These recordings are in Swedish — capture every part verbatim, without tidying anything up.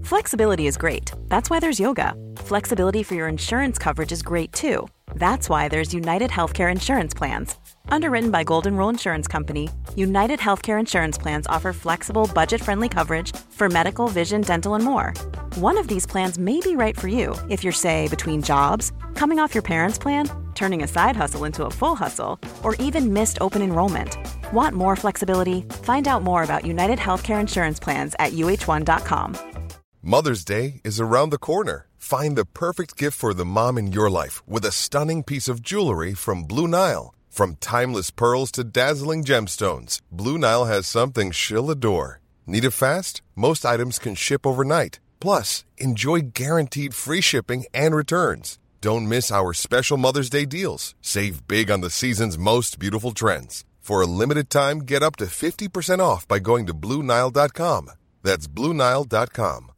Flexibility is great. That's why there's yoga. Flexibility for your insurance coverage is great too. That's why there's United Healthcare Insurance Plans. Underwritten by Golden Rule Insurance Company, United Healthcare Insurance Plans offer flexible, budget-friendly coverage for medical, vision, dental, and more. One of these plans may be right for you if you're, say, between jobs, coming off your parents' plan, turning a side hustle into a full hustle, or even missed open enrollment. Want more flexibility? Find out more about United Healthcare Insurance Plans at U H one dot com. Mother's Day is around the corner. Find the perfect gift for the mom in your life with a stunning piece of jewelry from Blue Nile. From timeless pearls to dazzling gemstones, Blue Nile has something she'll adore. Need it fast? Most items can ship overnight. Plus, enjoy guaranteed free shipping and returns. Don't miss our special Mother's Day deals. Save big on the season's most beautiful trends. For a limited time, get up to fifty percent off by going to Blue Nile dot com. That's Blue Nile dot com.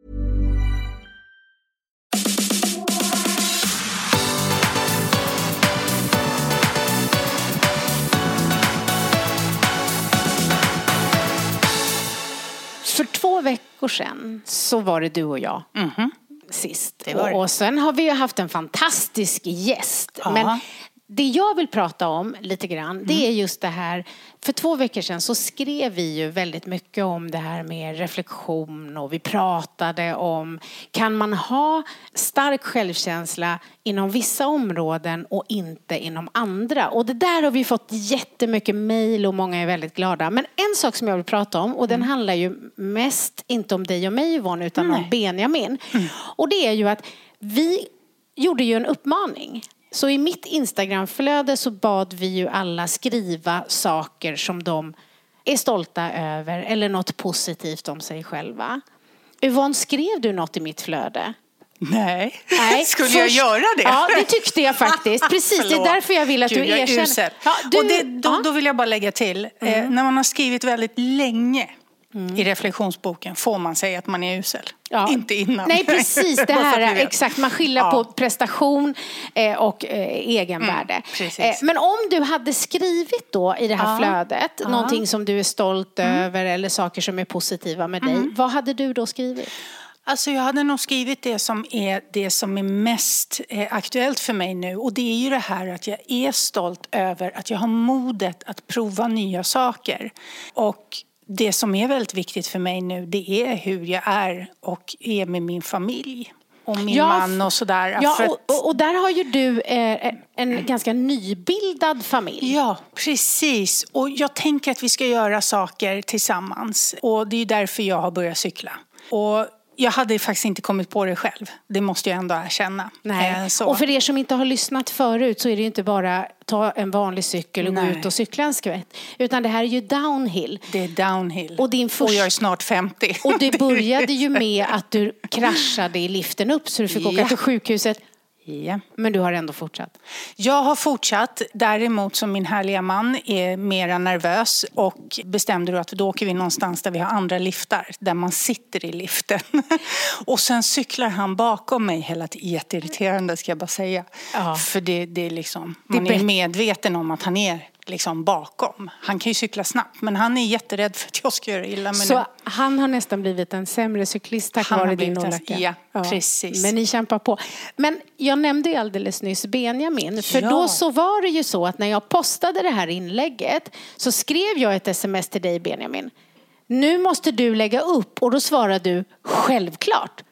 För två veckor sedan så var det du och jag Mm-hmm. sist. Det var det. Och, och sen har vi ju haft en fantastisk gäst. Ja. Men det jag vill prata om lite grann, det Mm. är just det här. För två veckor sedan så skrev vi ju väldigt mycket om det här med reflektion. Och vi pratade om, kan man ha stark självkänsla inom vissa områden och inte inom andra? Och det där har vi fått jättemycket mejl och många är väldigt glada. Men en sak som jag vill prata om, och den Mm. handlar ju mest inte om dig och mig, Yvonne, utan Nej. om Benjamin. Mm. Och det är ju att vi gjorde ju en uppmaning. Så i mitt Instagramflöde så bad vi ju alla skriva saker som de är stolta över eller något positivt om sig själva. Yvonne, skrev du något i mitt flöde? Nej, Nej. skulle Först, jag göra det? Ja, det tyckte jag faktiskt. Precis, det är därför jag vill att Gud, du jag är erkänner. usel. Ja, du, Och det, då, ja. då vill jag bara lägga till, eh, när man har skrivit väldigt länge Mm. i reflektionsboken får man säga att man är usel. Ja. Inte innan. Nej, precis. Det Bara för här att vi är vet. exakt. Man skiljer Ja. på prestation eh, och eh, egenvärde. Mm, precis. eh, men om du hade skrivit då i det här Ja. flödet Ja. någonting som du är stolt över eller saker som är positiva med dig. Vad hade du då skrivit? Alltså jag hade nog skrivit det som är det som är mest eh, aktuellt för mig nu. Och det är ju det här att jag är stolt över att jag har modet att prova nya saker. Och det som är väldigt viktigt för mig nu, det är hur jag är och är med min familj. Och min Ja, man och sådär. Ja, För att- och, och, och där har ju du eh, en ganska nybildad familj. Ja, precis. Och jag tänker att vi ska göra saker tillsammans. Och det är därför jag har börjat cykla. Och jag hade faktiskt inte kommit på det själv. Det måste jag ändå erkänna. Nej. Eh, Så. Och för er som inte har lyssnat förut så är det ju inte bara ta en vanlig cykel och Nej. gå ut och cykla en skvätt. Utan det här är ju downhill. Det är downhill. Och din först- och jag är snart femtio. Och det började ju med att du kraschade i liften upp så du fick åka Ja. till sjukhuset. Ja. Men du har ändå fortsatt. Jag har fortsatt. Däremot som min härliga man är mera nervös och bestämde då att då åker vi någonstans där vi har andra liftar. Där man sitter i liften. Och sen cyklar han bakom mig hela tiden. Jätteirriterande ska jag bara säga. Ja. För det, det är liksom, Det är man är bättre. medveten om att han är liksom bakom. Han kan ju cykla snabbt men han är jätterädd för att jag ska göra illa med Så nu. han har nästan blivit en sämre cyklist tack Han har vare din blivit en- olycka. ja, precis. Men ni kämpar på. Men jag nämnde ju alldeles nyss Benjamin. För Ja. då så var det ju så att när jag postade det här inlägget så skrev jag ett sms till dig, Benjamin. Nu måste du lägga upp. Och då svarade du självklart.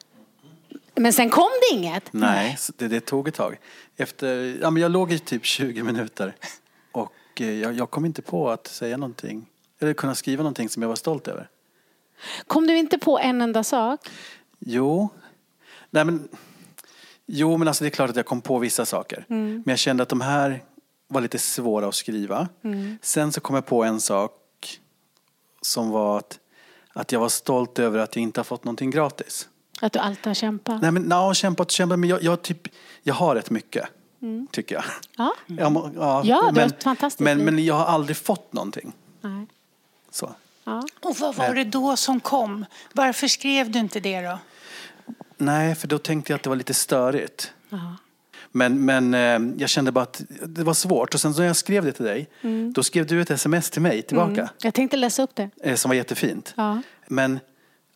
Men sen kom det inget. Nej, så det, det tog ett tag. Efter, ja, men jag låg i typ tjugo minuter. Och eh, jag, jag kom inte på att säga någonting. Eller kunna skriva någonting som jag var stolt över. Kom du inte på en enda sak? Jo. Nej men... Jo, men alltså det är klart att jag kom på vissa saker. Mm. Men jag kände att de här var lite svåra att skriva. Mm. Sen så kom jag på en sak som var att, att jag var stolt över att jag inte har fått någonting gratis. Att du alltid har kämpat? Nej, men ja, kämpat och kämpat. Men jag, jag, typ, jag har rätt mycket, mm. tycker jag. Ja, ja, må- ja, ja du men, har ett fantastiskt men, liv. men jag har aldrig fått någonting. Nej. Så. Ja. Och vad var det då som kom? Varför skrev du inte det då? Nej, för då tänkte jag att det var lite störigt. Ja. Men, men eh, jag kände bara att det var svårt. Och sen när jag skrev det till dig, mm. då skrev du ett sms till mig tillbaka. Mm. Jag tänkte läsa upp det. Eh, som var jättefint. Ja. Men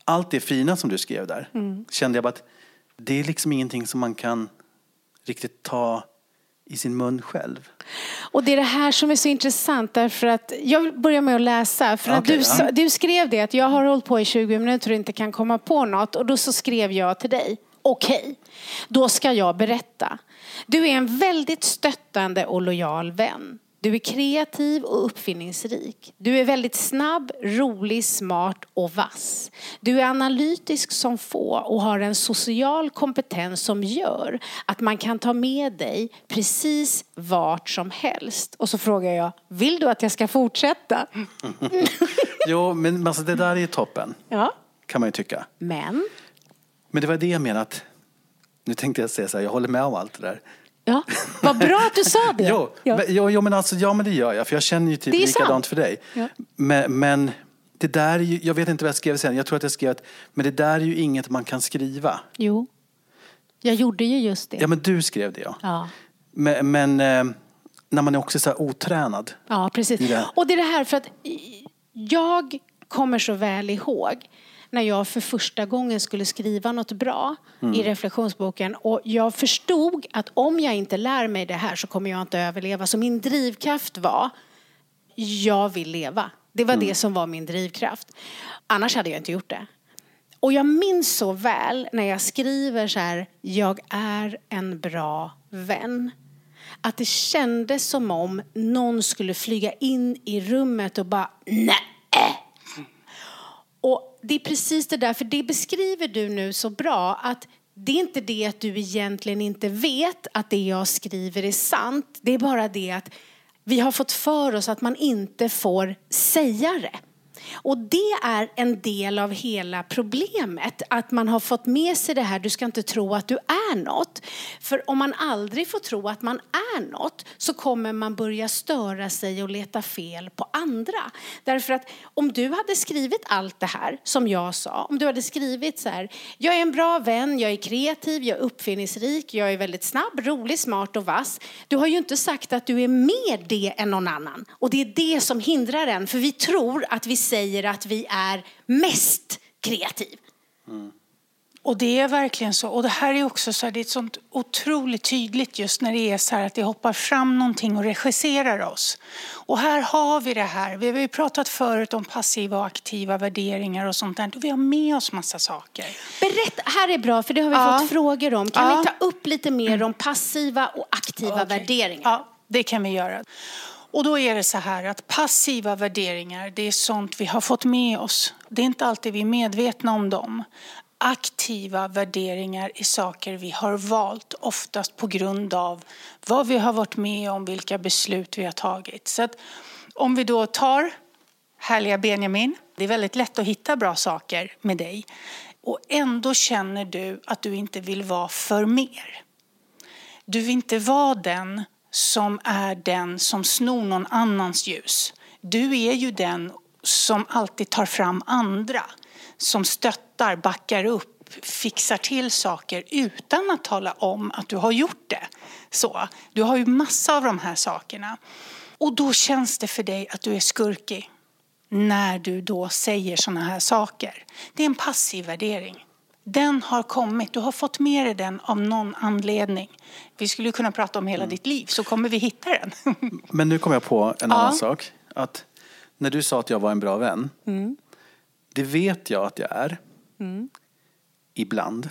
allt det fina som du skrev där mm. kände jag bara att det är liksom ingenting som man kan riktigt ta i sin mun själv. Och det är det här som är så intressant, därför att jag börjar med att läsa, för okay, att du, ja. du skrev det att jag har hållit på i tjugo minuter och inte kan komma på något, och då så skrev jag till dig: okej, okay, då ska jag berätta. Du är en väldigt stöttande och lojal vän. Du är kreativ och uppfinningsrik. Du är väldigt snabb, rolig, smart och vass. Du är analytisk som få och har en social kompetens som gör att man kan ta med dig precis vart som helst. Och så frågar jag: vill du att jag ska fortsätta? Jo, men alltså det där är ju toppen. Ja. Kan man ju tycka. Men? Men det var det jag menade. Nu tänkte jag säga så här, jag håller med om allt det där. Ja, vad bra att du sa det. jo, ja. Men, jo, jo, men alltså, ja, men det gör jag. För jag känner ju typ likadant sant. För dig. Ja. Men, men det där är ju, jag vet inte vad jag skrev sen. Jag tror att jag skrev att, men det där är ju inget man kan skriva. Jo, jag gjorde ju just det. Ja, men du skrev det, ja. Ja. Men, men när man är också så här otränad. Ja, precis. Det. Och det är det här, för att jag kommer så väl ihåg när jag för första gången skulle skriva något bra mm. i reflektionsboken. Och jag förstod att om jag inte lär mig det här så kommer jag inte överleva. Så min drivkraft var: jag vill leva. Det var mm. det som var min drivkraft. Annars hade jag inte gjort det. Och jag minns så väl när jag skriver så här: jag är en bra vän. Att det kändes som om någon skulle flyga in i rummet och bara: nej. Och det är precis det där, för det beskriver du nu så bra, att det är inte det att du egentligen inte vet att det jag skriver är sant. Det är bara det att vi har fått för oss att man inte får säga det. Och det är en del av hela problemet. Att man har fått med sig det här: du ska inte tro att du är något. För om man aldrig får tro att man är något, så kommer man börja störa sig och leta fel på andra. Därför att om du hade skrivit allt det här som jag sa, om du hade skrivit så här: jag är en bra vän, jag är kreativ, jag är uppfinningsrik, jag är väldigt snabb, rolig, smart och vass. Du har ju inte sagt att du är mer det än någon annan. Och det är det som hindrar en, för vi tror att vi säger att vi är mest kreativ. Mm. Och det är verkligen så. Och det här är också så här, det är ett sånt otroligt tydligt just när det är så här att det hoppar fram någonting och regisserar oss. Och här har vi det här. Vi har ju pratat förut om passiva och aktiva värderingar och sånt där. Och vi har med oss massa saker. Berätta, här är bra, för det har vi ja. fått frågor om. Kan ja. vi ta upp lite mer om passiva och aktiva okay. värderingar? Ja, det kan vi göra. Och då är det så här att passiva värderingar, det är sånt vi har fått med oss. Det är inte alltid vi är medvetna om dem. Aktiva värderingar är saker vi har valt, oftast på grund av vad vi har varit med om, vilka beslut vi har tagit. Så att om vi då tar härliga Benjamin, det är väldigt lätt att hitta bra saker med dig. Och ändå känner du att du inte vill vara för mer. Du vill inte vara den som är den som snor någon annans ljus. Du är ju den som alltid tar fram andra. Som stöttar, backar upp, fixar till saker utan att tala om att du har gjort det. Så, du har ju massa av de här sakerna. Och då känns det för dig att du är skurkig. När du då säger såna här saker. Det är en passiv värdering. Den har kommit. Du har fått med dig den av någon anledning. Vi skulle kunna prata om hela mm. ditt liv, så kommer vi hitta den. Men nu kommer jag på en ja. annan sak. Att när du sa att jag var en bra vän. Mm. Det vet jag att jag är. Mm. Ibland.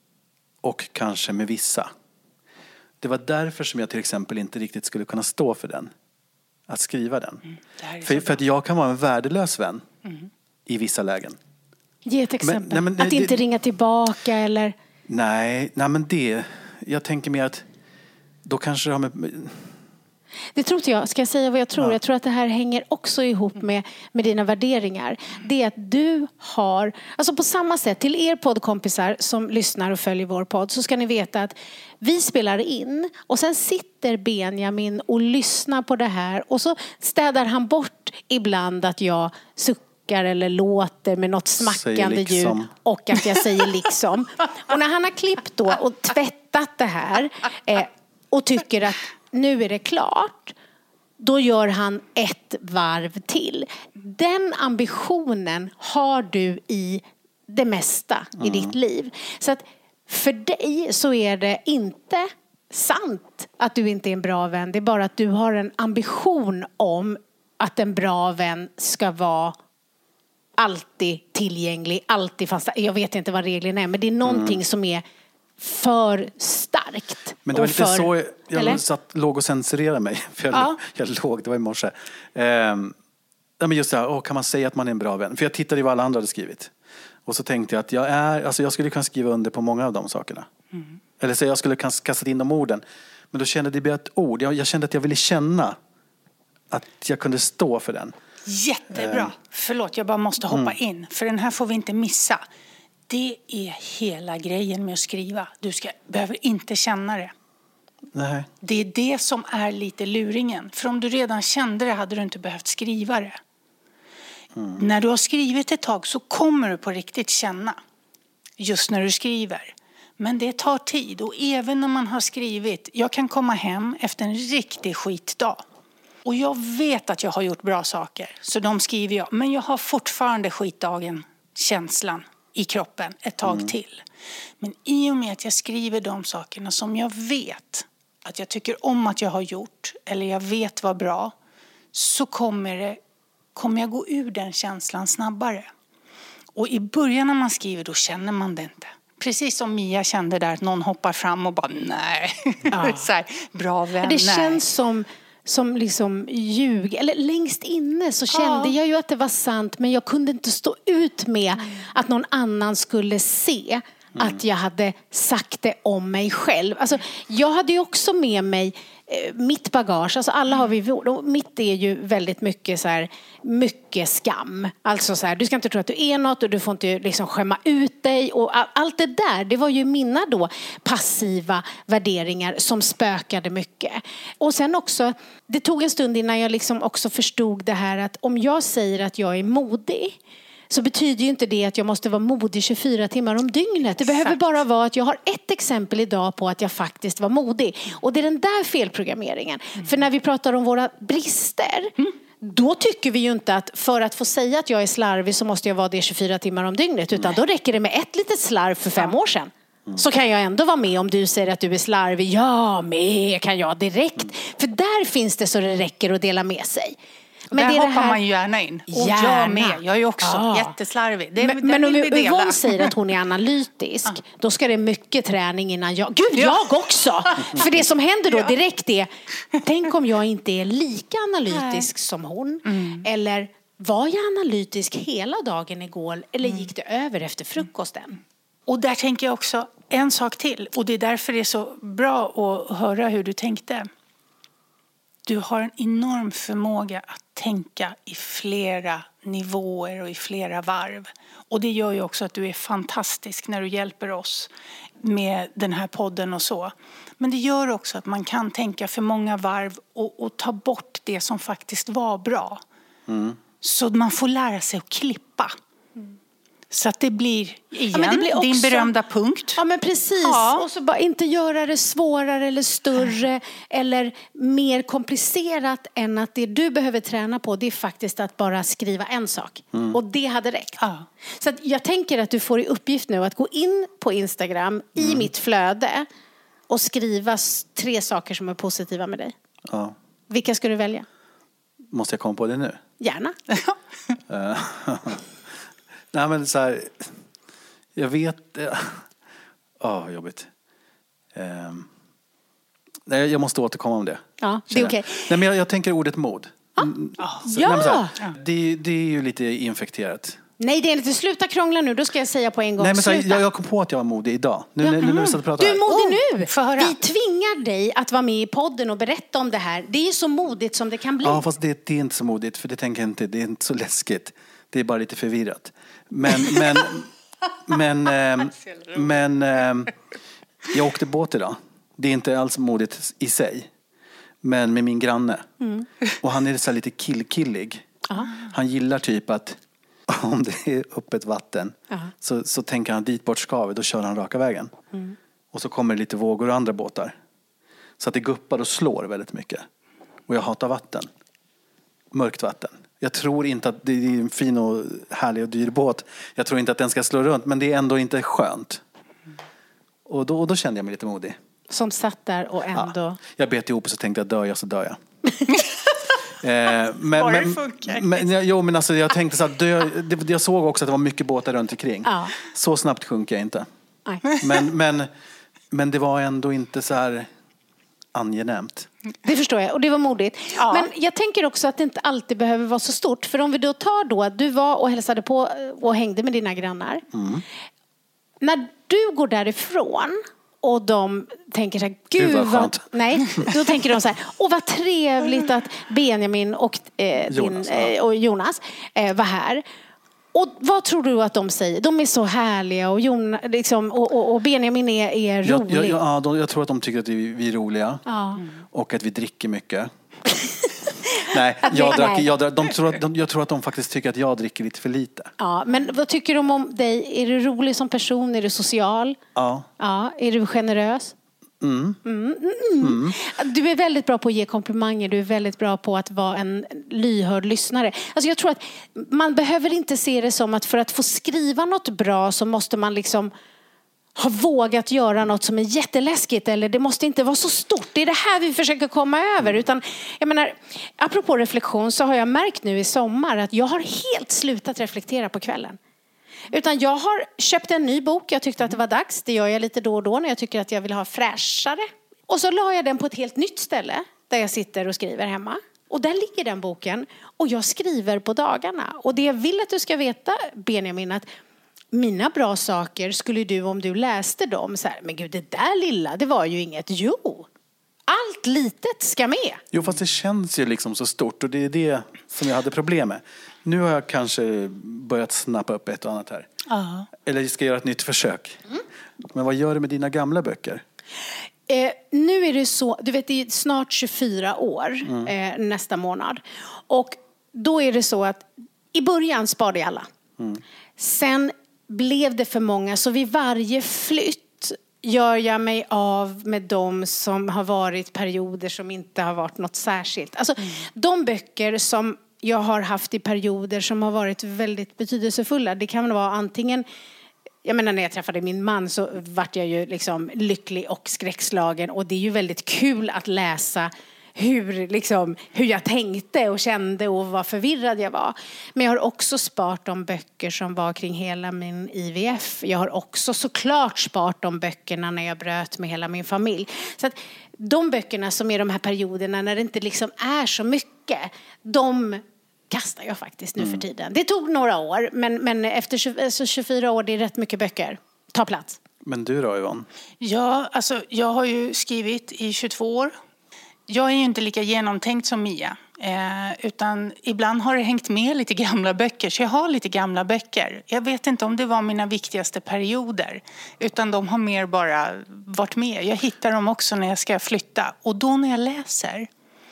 Och kanske med vissa. Det var därför som jag till exempel inte riktigt skulle kunna stå för den. Att skriva den. Mm. För, för att jag kan vara en värdelös vän. Mm. I vissa lägen. Ge ett exempel. Men, nej, men, att det, inte ringa tillbaka eller... Nej, nej men det... Jag tänker mer att... Då kanske det har med... Det tror inte jag. Ska jag säga vad jag tror? Ja. Jag tror att det här hänger också ihop med, med dina värderingar. Det är att du har... Alltså på samma sätt, till er poddkompisar som lyssnar och följer vår podd, så ska ni veta att vi spelar in och sen sitter Benjamin och lyssnar på det här. Och så städar han bort ibland att jag suckar eller låter med något smackande liksom. ljud och att jag säger liksom. Och när han har klippt då och tvättat det här eh, och tycker att nu är det klart, då gör han ett varv till. Den ambitionen har du i det mesta mm. i ditt liv. Så att för dig så är det inte sant att du inte är en bra vän. Det är bara att du har en ambition om att en bra vän ska vara alltid tillgänglig, alltid fast. Jag vet inte vad reglerna är, men det är någonting mm. som är för starkt. Men det var lite för, så jag, jag satt, låg och censurerade mig. För jag, ja. jag låg, det var i morse. Um, ja, men just det här, åh, kan man säga att man är en bra vän? För jag tittade i vad alla andra hade skrivit. Och så tänkte jag att jag är, alltså jag skulle kunna skriva under på många av de sakerna. Mm. Eller så jag skulle kunna kasta in de orden. Men då kände jag att det blev ett ord. Jag, jag kände att jag ville känna att jag kunde stå för den. Jättebra. Uh, Förlåt, jag bara måste hoppa mm. in. För den här får vi inte missa. Det är hela grejen med att skriva. Du ska, behöver inte känna det. Nej. Det är det som är lite luringen. För om du redan kände det hade du inte behövt skriva det. Mm. När du har skrivit ett tag så kommer du på riktigt känna. Just när du skriver. Men det tar tid. Och även när man har skrivit. Jag kan komma hem efter en riktig skitdag. Och jag vet att jag har gjort bra saker. Så de skriver jag. Men jag har fortfarande skitdagen känslan i kroppen ett tag mm. till. Men i och med att jag skriver de sakerna som jag vet att jag tycker om att jag har gjort. Eller jag vet vad bra. Så kommer, det, kommer jag gå ur den känslan snabbare. Och i början när man skriver då känner man det inte. Precis som Mia kände där att någon hoppar fram och bara nej. Ja. Så här, bra vän, det nej. Känns som... som liksom ljug. Eller längst inne så kände ja. jag ju att det var sant. Men jag kunde inte stå ut med mm. att någon annan skulle se mm. att jag hade sagt det om mig själv. Alltså, jag hade ju också med mig eh, mitt bagage. Alltså, alla har vi, och mitt är ju väldigt mycket så här, mycket skam. Alltså så här, du ska inte tro att du är något och du får inte liksom skämma ut dig. Och all, allt det där, det var ju mina då passiva värderingar som spökade mycket. Och sen också, det tog en stund innan jag liksom också förstod det här att om jag säger att jag är modig så betyder ju inte det att jag måste vara modig tjugofyra timmar om dygnet. Det behöver bara vara att jag har ett exempel idag på att jag faktiskt var modig. Och det är den där felprogrammeringen. Mm. För när vi pratar om våra brister, mm. då tycker vi ju inte att för att få säga att jag är slarvig så måste jag vara det tjugofyra timmar om dygnet. Utan Nej. Då räcker det med ett litet slarv för fem år sedan. Mm. Så kan jag ändå vara med om du säger att du är slarvig. Ja, med kan jag direkt. Mm. För där finns det så det räcker att dela med sig. Men där det hoppar här... man ju gärna in. Och gärna. Jag med. Jag är ju också ja. jätteslarvig. Det, men men om Yvonne säger att hon är analytisk, ja. då ska det mycket träning innan jag... Gud, ja. jag också! För det som händer då direkt är, tänk om jag inte är lika analytisk Nej. som hon. Mm. Eller var jag analytisk hela dagen igår? Eller mm. gick det över efter frukosten? Och där tänker jag också en sak till. Och det är därför det är så bra att höra hur du tänkte. Du har en enorm förmåga att tänka i flera nivåer och i flera varv. Och det gör ju också att du är fantastisk när du hjälper oss med den här podden och så. Men det gör också att man kan tänka för många varv och, och ta bort det som faktiskt var bra. Mm. Så man får lära sig att klippa. Mm. Så att det blir, igen, ja, det blir också, din berömda punkt. Ja, men precis. Ja. Och så bara inte göra det svårare eller större eller mer komplicerat än att det du behöver träna på, det är faktiskt att bara skriva en sak. Mm. Och det hade räckt. Ja. Så att jag tänker att du får i uppgift nu att gå in på Instagram mm. i mitt flöde och skriva tre saker som är positiva med dig. Ja. Vilka ska du välja? Måste jag komma på det nu? Gärna. Nej, men så här, jag vet, ja, oh, jobbigt. Um, nej, jag måste återkomma om det. Ja, det är okej. Okay. Nej, men jag, jag tänker ordet mod. Ah. Så, ja! Nej, men så här, det, det är ju lite infekterat. Nej, det är inte. Sluta krångla nu, då ska jag säga på en gång. Nej, men så här, jag, jag kom på att jag var modig idag. Nu, mm. nu, nu, så att prata du är modig oh, nu. Vi tvingar dig att vara med i podden och berätta om det här. Det är så modigt som det kan bli. Ja, fast det, det är inte så modigt, för det tänker jag inte. Det är inte så läskigt. Det är bara lite förvirrat. Men, men, men, ähm, men ähm, jag åkte båt idag. Det är inte alls modigt i sig. Men med min granne. Mm. Och han är så här lite kill-killig. Aha. Han gillar typ att om det är öppet vatten så, så tänker han dit bort ska vi. Då kör han raka vägen. Mm. Och så kommer det lite vågor och andra båtar. Så att det guppar och slår väldigt mycket. Och jag hatar vatten. Mörkt vatten. Jag tror inte att det är en fin och härlig och dyr båt. Jag tror inte att den ska slå runt, men det är ändå inte skönt. Och då, och då kände jag mig lite modig. Som satt där och ändå... Ja. Jag bet ihop och så tänkte jag, dör jag så dör jag. eh, men, Bara men, det funkar. men, jo, men alltså jag tänkte så att dö, det, jag såg också att det var mycket båtar runt omkring. Ja. Så snabbt sjunker jag inte. Nej. Men, men, men det var ändå inte så här angenämt. Det förstår jag, och det var modigt. Ja. Men jag tänker också att det inte alltid behöver vara så stort. För om vi då tar då att du var och hälsade på och hängde med dina grannar. Mm. När du går därifrån och de tänker så här, gud, gud vad vad... skönt. Nej, då tänker de så här, åh vad trevligt att Benjamin och, eh, Jonas, din, eh, och Jonas eh, var här. Och vad tror du att de säger? De är så härliga och, Jon, liksom, och, och, och Benjamin är, är rolig. Jag, jag, ja, de, jag tror att de tycker att vi, vi är roliga. Ja. Och att vi dricker mycket. Nej, jag, drack, jag, drack, de tror att, de, jag tror att de faktiskt tycker att jag dricker lite för lite. Ja, men vad tycker de om dig? Är du rolig som person? Är du social? Ja. Ja, är du generös? Mm. Mm, mm, mm. Du är väldigt bra på att ge komplimanger. Du är väldigt bra på att vara en lyhörd lyssnare. Alltså jag tror att man behöver inte se det som att för att få skriva något bra så måste man liksom ha vågat göra något som är jätteläskigt, eller det måste inte vara så stort. Det är det här vi försöker komma över. Utan, jag menar, apropå reflektion så har jag märkt nu i sommar att jag har helt slutat reflektera på kvällen. Utan jag har köpt en ny bok. Jag tyckte att det var dags. Det gör jag lite då och då när jag tycker att jag vill ha fräschare. Och så la jag den på ett helt nytt ställe där jag sitter och skriver hemma. Och där ligger den boken. Och jag skriver på dagarna. Och det jag vill att du ska veta, Benjamin, att mina bra saker skulle du, om du läste dem, så här, men gud, det där lilla, det var ju inget. Jo, allt litet ska med. Jo, fast det känns ju liksom så stort och det är det som jag hade problem med. Nu har jag kanske börjat snappa upp ett och annat här. Ja. Eller ska göra ett nytt försök. Mm. Men vad gör du med dina gamla böcker? Eh, nu är det så, du vet, det är snart tjugofyra år mm. eh, nästa månad. Och då är det så att i början sparade jag alla. Mm. Sen blev det för många, så vid varje flytt gör jag mig av med de som har varit perioder som inte har varit något särskilt. Alltså mm. de böcker som jag har haft i perioder som har varit väldigt betydelsefulla. Det kan vara antingen, jag menar när jag träffade min man så vart jag ju liksom lycklig och skräckslagen. Och det är ju väldigt kul att läsa hur, liksom, hur jag tänkte och kände och vad förvirrad jag var. Men jag har också sparat de böcker som var kring hela min I V F. Jag har också såklart sparat de böckerna när jag bröt med hela min familj. Så att de böckerna som är de här perioderna när det inte liksom är så mycket, de kastar jag faktiskt nu mm. för tiden. Det tog några år, men, men efter tjugo, alltså tjugofyra år, det är rätt mycket böcker. Ta plats. Men du då, Yvonne? Ja, alltså jag har ju skrivit i tjugotvå år. Jag är ju inte lika genomtänkt som Mia. Eh, utan ibland har det hängt med lite gamla böcker. Så jag har lite gamla böcker. Jag vet inte om det var mina viktigaste perioder. Utan de har mer bara varit med. Jag hittar dem också när jag ska flytta. Och då när jag läser.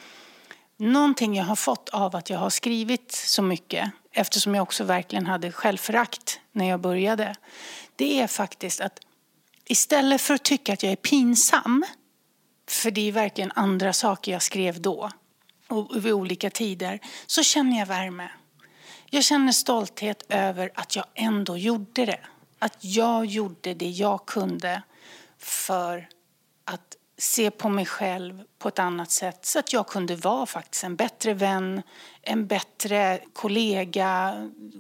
Någonting jag har fått av att jag har skrivit så mycket. Eftersom jag också verkligen hade självförakt när jag började. Det är faktiskt att istället för att tycka att jag är pinsam. För det är verkligen andra saker jag skrev då. Och vid olika tider. Så känner jag värme. Jag känner stolthet över att jag ändå gjorde det. Att jag gjorde det jag kunde. För att se på mig själv på ett annat sätt. Så att jag kunde vara faktiskt en bättre vän. En bättre kollega.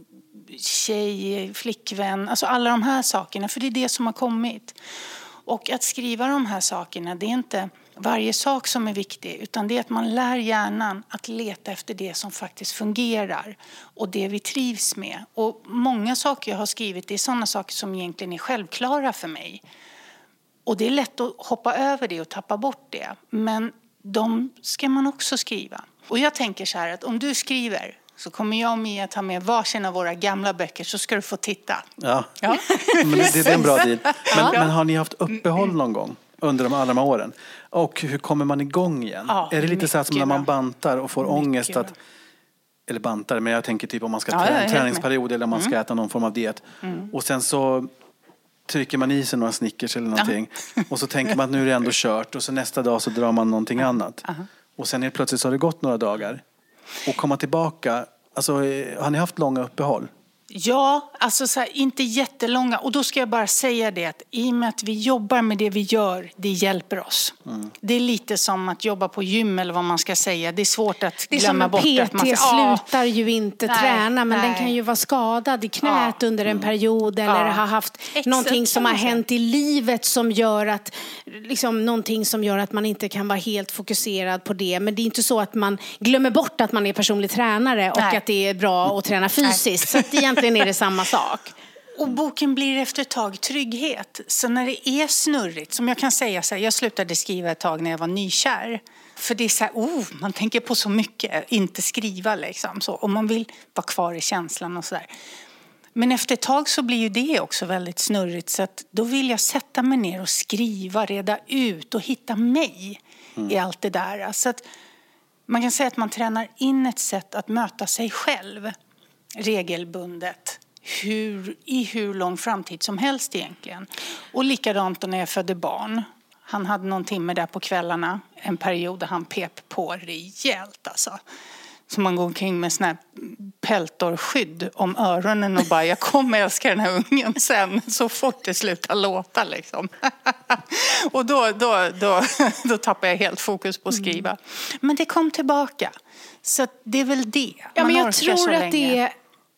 Tjej, flickvän. Alltså alla de här sakerna. För det är det som har kommit. Och att skriva de här sakerna, det är inte varje sak som är viktig. Utan det är att man lär hjärnan att leta efter det som faktiskt fungerar. Och det vi trivs med. Och många saker jag har skrivit, det är sådana saker som egentligen är självklara för mig. Och det är lätt att hoppa över det och tappa bort det. Men de ska man också skriva. Och jag tänker så här att om du skriver, så kommer jag och Mia ta med varsin av våra gamla böcker, så ska du få titta. Ja, ja. Men det, det är en bra deal. Men, ja. men har ni haft uppehåll någon gång under de alla de här åren? Och hur kommer man igång igen? Ja, är det lite så här som när man bantar och får mycket ångest att... Eller bantar, men jag tänker typ om man ska ja, trä, träningsperiod eller om man ska mm. äta någon form av diet. Mm. Och sen så trycker man i sig några Snickers eller någonting. Ja. Och så tänker man att nu är det ändå kört. Och så nästa dag så drar man någonting ja. annat. Uh-huh. Och sen helt plötsligt så har det gått några dagar. Och komma tillbaka, Alltså, har ni haft långa uppehåll? Ja, alltså så här, inte jättelånga. Och då ska jag bara säga det att i och med att vi jobbar med det vi gör, det hjälper oss. Mm. Det är lite som att jobba på gym eller vad man ska säga. Det är svårt att det är glömma bort. P T att man ska, slutar ju inte nej, träna, men nej. den kan ju vara skadad i knät ja. under en period eller ja. ha haft Exakt. någonting som har hänt i livet som gör att liksom någonting som gör att man inte kan vara helt fokuserad på det. Men det är inte så att man glömmer bort att man är personlig tränare och nej. att det är bra att träna fysiskt. Så att egentligen är det samma sak. Och boken blir efter ett tag trygghet. Så när det är snurrigt, som jag kan säga så här, jag slutade skriva ett tag när jag var nykär. För det är så här, oh, man tänker på så mycket, inte skriva liksom så. Och man vill vara kvar i känslan och så där. Men efter ett tag så blir ju det också väldigt snurrigt. Så att då vill jag sätta mig ner och skriva, reda ut och hitta mig mm. i allt det där. Så att man kan säga att man tränar in ett sätt att möta sig själv regelbundet. Hur, i hur lång framtid som helst egentligen. Och likadant då när jag födde barn. Han hade någon timme där på kvällarna. En period där han pep på rejält alltså. Så man går omkring med sån här peltorskydd om öronen och bara, jag kommer älska den här ungen sen. Så fort det slutar låta liksom. Och då, då, då, då tappar jag helt fokus på att skriva. Men det kom tillbaka. Så det är väl det. Ja, man men jag tror att det är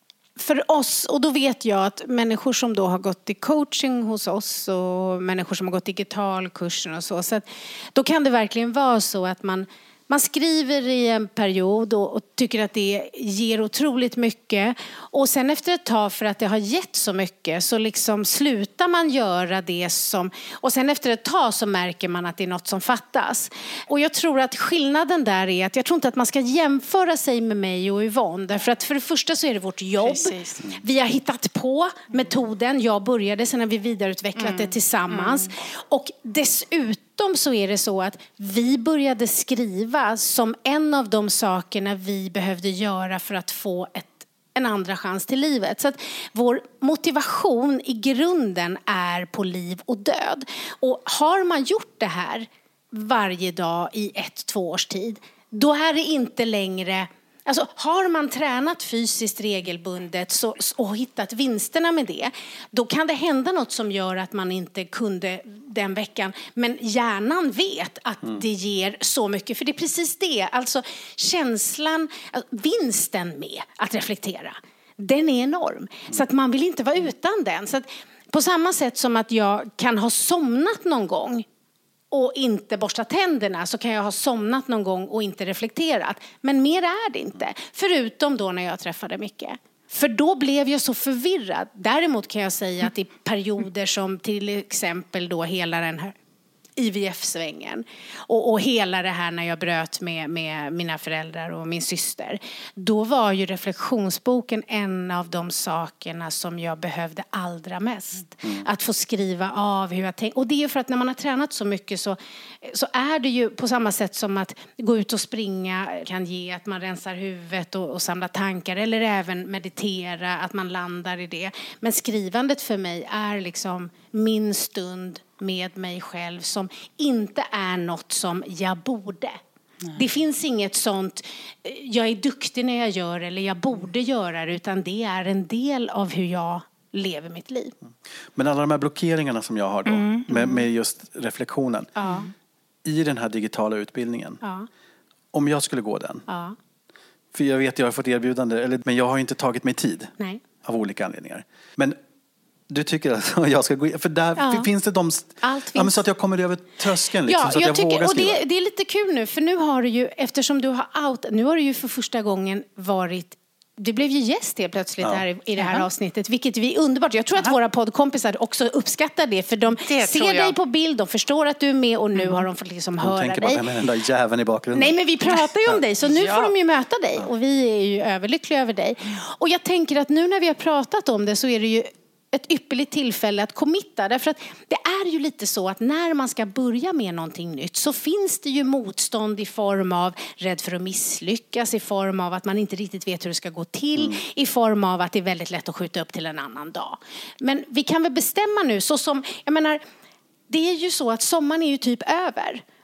för oss, och då vet jag att människor som då har gått i coaching hos oss och människor som har gått digitalkurser och så, så att då kan det verkligen vara så att man Man skriver i en period och, och tycker att det ger otroligt mycket. Och sen efter ett tag, för att det har gett så mycket, så liksom slutar man göra det som... Och sen efter ett tag så märker man att det är något som fattas. Och jag tror att skillnaden där är att jag tror inte att man ska jämföra sig med mig och Yvonne. Därför att för det första så är det vårt jobb. Precis. Vi har hittat på metoden. Jag började, sen har vi vidareutvecklat mm. det tillsammans. Mm. Och dessutom så är det så att vi började skriva som en av de sakerna vi behövde göra för att få ett, en andra chans till livet. Så att vår motivation i grunden är på liv och död. Och har man gjort det här varje dag i ett, två års tid, då är det inte längre... Alltså, har man tränat fysiskt regelbundet så, och hittat vinsterna med det, då kan det hända något som gör att man inte kunde den veckan. Men hjärnan vet att mm. det ger så mycket. För det är precis det. Alltså känslan, vinsten med att reflektera, den är enorm. Mm. Så att man vill inte vara utan den. Så att, på samma sätt som att jag kan ha somnat någon gång och inte borsta tänderna, så kan jag ha somnat någon gång och inte reflekterat. Men mer är det inte. Förutom då när jag träffade Micke. För då blev jag så förvirrad. Däremot kan jag säga att i perioder som till exempel då hela den här I V F-svängen och, och hela det här när jag bröt med, med mina föräldrar och min syster, då var ju reflektionsboken en av de sakerna som jag behövde allra mest. Mm. Att få skriva av hur jag tänkte. Och det är ju för att när man har tränat så mycket så, så är det ju på samma sätt som att gå ut och springa kan ge att man rensar huvudet och, och samlar tankar, eller även meditera, att man landar i det. Men skrivandet för mig är liksom min stund med mig själv, som inte är något som jag borde. Nej. Det finns inget sånt, jag är duktig när jag gör eller jag borde göra det, utan det är en del av hur jag lever mitt liv. Men alla de här blockeringarna som jag har då, mm. med, med just reflektionen, ja. i den här digitala utbildningen, ja. om jag skulle gå den, ja. för jag vet att jag har fått erbjudande, eller, men jag har inte tagit mig tid. Nej. Av olika anledningar. Men du tycker att jag ska gå in, för där ja. finns det de... Allt finns. Ja, men så att jag kommer över tröskeln liksom, ja, så att jag, jag tycker, vågar skriva. Och det, det är lite kul nu, för nu har du ju, eftersom du har out, nu har du ju för första gången varit, du blev ju gäst helt plötsligt ja. här i, i det här Jaha. avsnittet, vilket vi är underbart. Jag tror Jaha. att våra poddkompisar också uppskattar det, för de det ser dig på bild, de förstår att du är med och nu mm. har de fått liksom de höra dig. De tänker bara, med den där jäveln i bakgrunden. Nej, men vi pratar ju om dig, så nu ja. får de ju möta dig och vi är ju överlyckliga över dig. Och jag tänker att nu när vi har pratat om det så är det ju ett ypperligt tillfälle att committa. Därför att det är ju lite så att när man ska börja med någonting nytt så finns det ju motstånd i form av rädd för att misslyckas, i form av att man inte riktigt vet hur det ska gå till, mm. i form av att det är väldigt lätt att skjuta upp till en annan dag. Men vi kan väl bestämma nu, så som, jag menar, det är ju så att sommaren är ju typ över.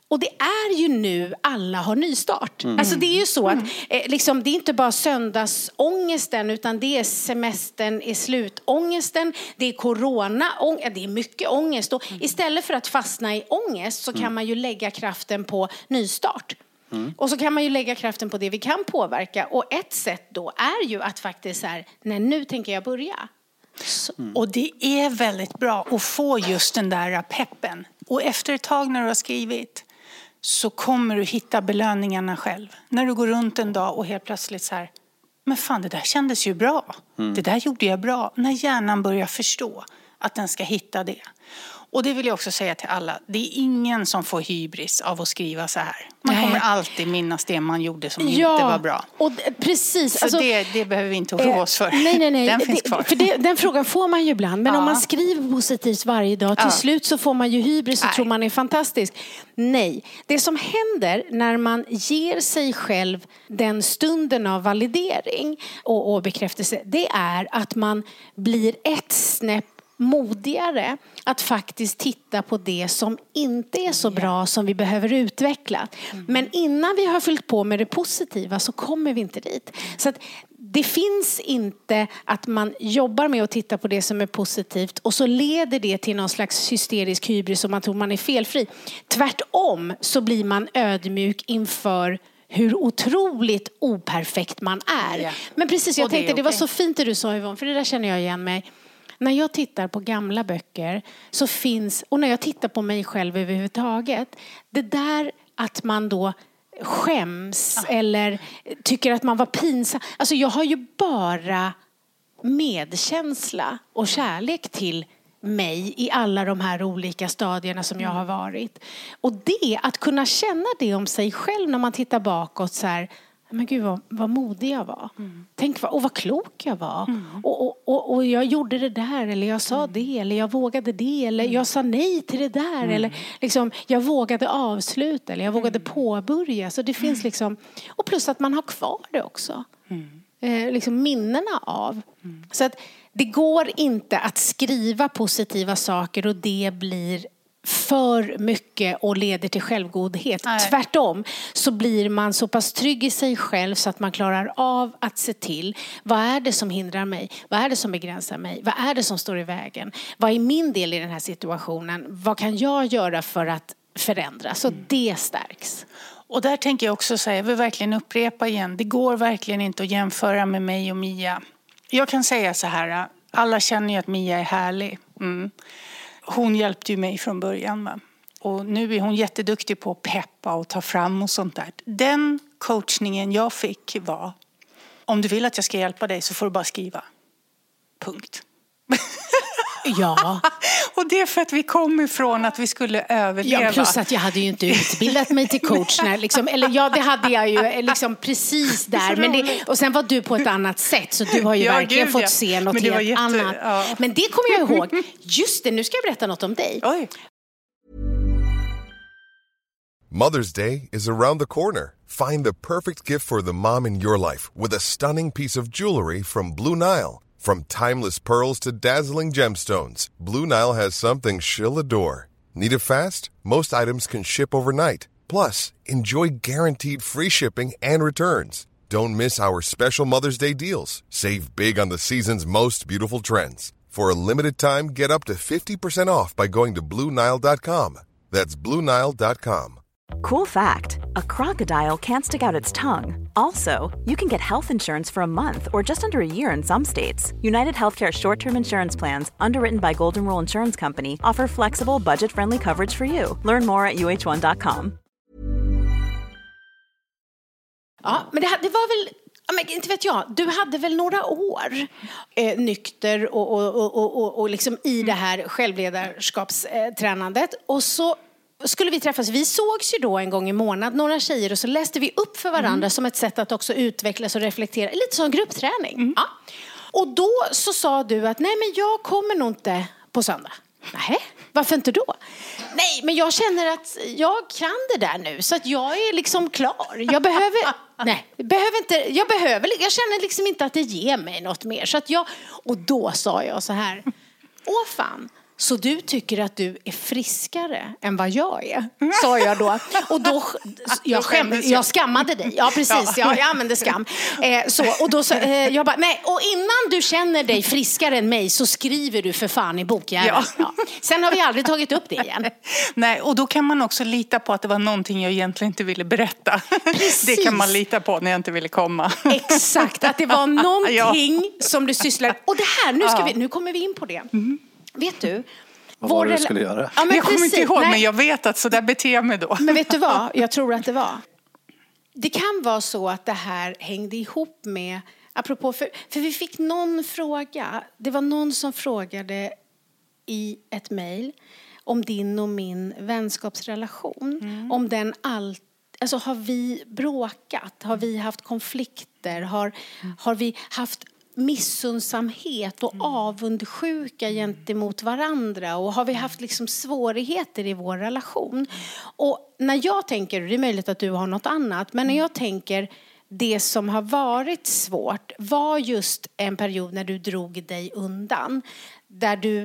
Och det är ju nu alla har nystart. Mm. Alltså det är ju så att eh, liksom, det är inte bara söndagsångesten, utan det är semestern i slutångesten. Det är corona, ång- det är mycket ångest. Och mm. istället för att fastna i ångest så kan mm. man ju lägga kraften på nystart. Mm. Och så kan man ju lägga kraften på det vi kan påverka. Och ett sätt då är ju att faktiskt så här, nej, nu tänker jag börja. Mm. Och det är väldigt bra att få just den där peppen. Och efter ett tag när du har skrivit så kommer du hitta belöningarna själv. När du går runt en dag och helt plötsligt så här, men fan, det där kändes ju bra. Mm. Det där gjorde jag bra. När hjärnan börjar förstå att den ska hitta det. Och det vill jag också säga till alla. Det är ingen som får hybris av att skriva så här. Man Nej. kommer alltid minnas det man gjorde som ja, inte var bra. Och precis. Så alltså, det, det behöver vi inte oroa oss för. Nej, nej, nej. Den finns kvar. Det, för det, den frågan får man ju ibland. Men ja. om man skriver positivt varje dag, till ja. slut så får man ju hybris och Nej. tror man är fantastisk. Nej. Det som händer när man ger sig själv den stunden av validering och, och bekräftelse, det är att man blir ett snäpp modigare att faktiskt titta på det som inte är så bra som vi behöver utveckla. Mm. Men innan vi har fyllt på med det positiva så kommer vi inte dit. Så att det finns inte att man jobbar med att titta på det som är positivt och så leder det till någon slags hysterisk hybris som man tror man är felfri. Tvärtom så blir man ödmjuk inför hur otroligt operfekt man är. Ja. Men precis, jag tänkte det, det var så fint det du sa, Yvonne, för det där känner jag igen mig. När jag tittar på gamla böcker så finns, och när jag tittar på mig själv överhuvudtaget, det där att man då skäms ja. eller tycker att man var pinsam. Alltså jag har ju bara medkänsla och kärlek till mig i alla de här olika stadierna som jag har varit. Och det, att kunna känna det om sig själv när man tittar bakåt så här, men gud vad, vad modig jag var. Mm. Tänk vad, och vad klok jag var. Mm. Och, och, och, och jag gjorde det där. Eller jag sa mm. det. Eller jag vågade det. Eller mm. jag sa nej till det där. Mm. Eller liksom, jag vågade avsluta. Eller jag vågade mm. påbörja. Så det finns mm. liksom... Och plus att man har kvar det också. Mm. Eh, liksom minnena av. Mm. Så att det går inte att skriva positiva saker. Och det blir... för mycket och leder till självgodhet. Nej. Tvärtom så blir man så pass trygg i sig själv så att man klarar av att se till vad är det som hindrar mig? Vad är det som begränsar mig? Vad är det som står i vägen? Vad är min del i den här situationen? Vad kan jag göra för att förändra? Så mm. det stärks. Och där tänker jag också säga, jag vill verkligen upprepa igen, det går verkligen inte att jämföra med mig och Mia. Jag kan säga så här, alla känner ju att Mia är härlig. Mm. Hon hjälpte ju mig från början. Va? Och nu är hon jätteduktig på att peppa och ta fram och sånt där. Den coachningen jag fick var, om du vill att jag ska hjälpa dig så får du bara skriva. Punkt. Ja. Och det är för att vi kom ifrån att vi skulle överleva. Ja, plus att jag hade ju inte utbildat mig till coach. När, liksom, eller ja, det hade jag ju liksom precis där. Men det, och sen var du på ett annat sätt. Så du har ju ja, verkligen gud, fått ja. se något helt jätte, annat. Ja. Men det kommer jag ihåg. Just det, nu ska jag berätta något om dig. Oj. Mother's Day is around the corner. Find the perfect gift for the mom in your life with a stunning piece of jewelry from Blue Nile. From timeless pearls to dazzling gemstones, Blue Nile has something she'll adore. Need it fast? Most items can ship overnight. Plus, enjoy guaranteed free shipping and returns. Don't miss our special Mother's Day deals. Save big on the season's most beautiful trends. For a limited time, get up to fifty percent off by going to Blue Nile dot com. That's Blue Nile dot com. Cool fact, a crocodile can't stick out its tongue. Also, you can get health insurance for a month or just under a year in some states. United Healthcare short-term insurance plans, underwritten by Golden Rule Insurance Company, offer flexible, budget-friendly coverage for you. Learn more at U H one dot com. Ja, men det, det var väl... Men inte vet jag, du hade väl några år eh, nykter och, och, och, och, och, och liksom i det här självledarskapstränandet. Och så skulle vi träffas, vi sågs ju då en gång i månad, några tjejer, och så läste vi upp för varandra mm. som ett sätt att också utvecklas och reflektera, lite som gruppträning. Mm. Ja. Och då så sa du att nej, men jag kommer nog inte på söndag. Nej, varför inte då? Nej, men jag känner att jag kan det där nu, så att jag är liksom klar. Jag behöver, nej, behöver inte, jag behöver, jag känner liksom inte att det ger mig något mer. Så att jag, och då sa jag så här, åh fan, Så du tycker att du är friskare än vad jag är, sa jag då. Och då, jag, skäm, jag skammade dig. Ja, precis. Ja, jag använde skam. Eh, så, och då så, eh, jag bara, nej, och innan du känner dig friskare än mig så skriver du för fan i bokjäveln. Ja. Ja. Sen har vi aldrig tagit upp det igen. Nej, och då kan man också lita på att det var någonting jag egentligen inte ville berätta. Precis. Det kan man lita på när jag inte ville komma. Exakt, att det var någonting ja. som du sysslade. Och det här, nu, ska vi, nu kommer vi in på det. Mm. Vet du? Vad var det du skulle göra? Ja, men jag kommer precis. inte ihåg, Nej. men jag vet att så där beter jag mig då. Men vet du vad? Jag tror att det var. Det kan vara så att det här hängde ihop med, apropå, för, för vi fick någon fråga. Det var någon som frågade i ett mejl om din och min vänskapsrelation. Mm. Om den allt, alltså har vi bråkat? Har vi haft konflikter? Har, mm. har vi haft missunnsamhet och avundsjuka gentemot varandra, och har vi haft liksom svårigheter i vår relation? Och när jag tänker, det är möjligt att du har något annat, men när jag tänker det som har varit svårt var just en period när du drog dig undan, där du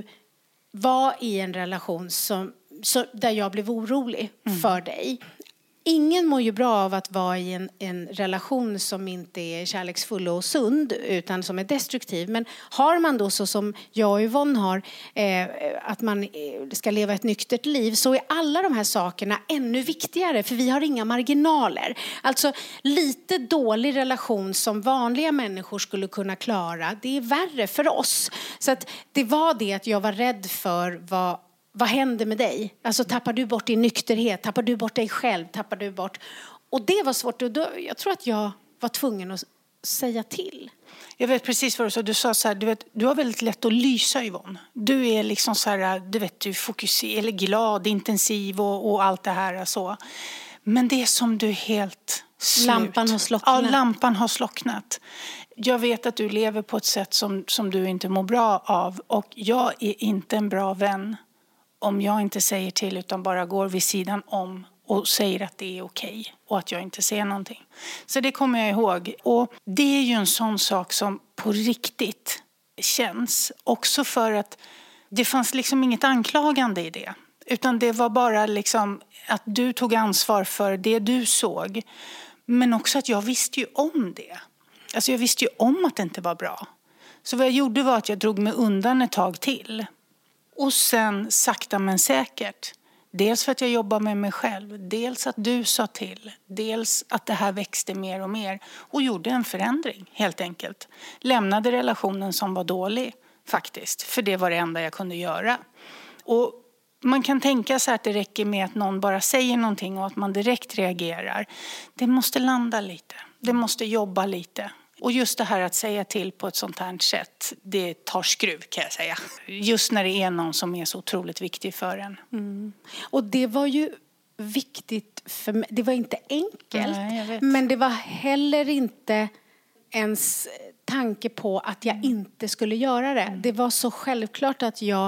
var i en relation som, så, där jag blev orolig mm. för dig. Ingen mår ju bra av att vara i en, en relation som inte är kärleksfull och sund, utan som är destruktiv. Men har man då så som jag och Yvonne har, eh, att man ska leva ett nyktert liv, så är alla de här sakerna ännu viktigare, för vi har inga marginaler. Alltså lite dålig relation som vanliga människor skulle kunna klara, det är värre för oss. Så att det var det att jag var rädd för vad Vad händer med dig? Alltså tappar du bort din nykterhet? Tappar du bort dig själv? Tappar du bort... Och det var svårt. Och då, jag tror att jag var tvungen att säga till. Jag vet precis vad du sa. Du sa så här, du vet, du har väldigt lätt att lysa, Yvonne. Du är liksom så här, du vet, du är fokuserad, eller glad, intensiv och, och allt det här så. Men det är som du helt slut. Lampan har slocknat. Ja, lampan har slocknat. Jag vet att du lever på ett sätt som, som du inte mår bra av. Och jag är inte en bra vän om jag inte säger till, utan bara går vid sidan om och säger att det är okej och att jag inte ser någonting. Så det kommer jag ihåg. Och det är ju en sån sak som på riktigt känns. Också för att det fanns liksom inget anklagande i det. Utan det var bara liksom att du tog ansvar för det du såg. Men också att jag visste ju om det. Alltså jag visste ju om att det inte var bra. Så vad jag gjorde var att jag drog mig undan ett tag till. Och sen sakta men säkert. Dels för att jag jobbar med mig själv. Dels att du sa till. Dels att det här växte mer och mer. Och gjorde en förändring helt enkelt. Lämnade relationen som var dålig faktiskt. För det var det enda jag kunde göra. Och man kan tänka sig att det räcker med att någon bara säger någonting och att man direkt reagerar. Det måste landa lite. Det måste jobba lite. Och just det här att säga till på ett sånt här sätt, det tar skruv kan jag säga. Just när det är någon som är så otroligt viktig för en. Mm. Och det var ju viktigt för mig. Det var inte enkelt. Nej, jag vet. Men det var heller inte ens tanke på att jag inte skulle göra det. Mm. Det var så självklart att jag